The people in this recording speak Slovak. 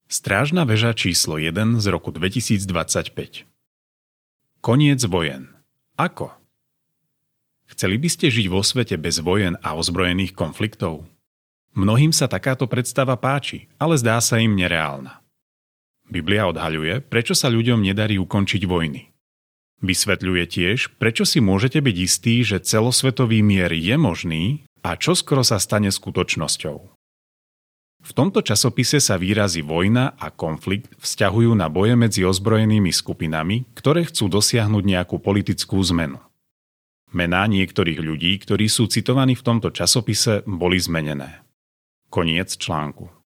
Strážna väža číslo 1 z roku 2025. Koniec vojen. Ako? Chceli by ste žiť vo svete bez vojen a ozbrojených konfliktov? Mnohým sa takáto predstava páči, ale zdá sa im nereálna. Biblia odhaľuje, prečo sa ľuďom nedarí ukončiť vojny. Vysvetľuje tiež, prečo si môžete byť istí, že celosvetový mier je možný a čoskoro sa stane skutočnosťou. V tomto časopise sa výrazy vojna a konflikt vzťahujú na boje medzi ozbrojenými skupinami, ktoré chcú dosiahnuť nejakú politickú zmenu. Mená niektorých ľudí, ktorí sú citovaní v tomto časopise, boli zmenené. Koniec článku.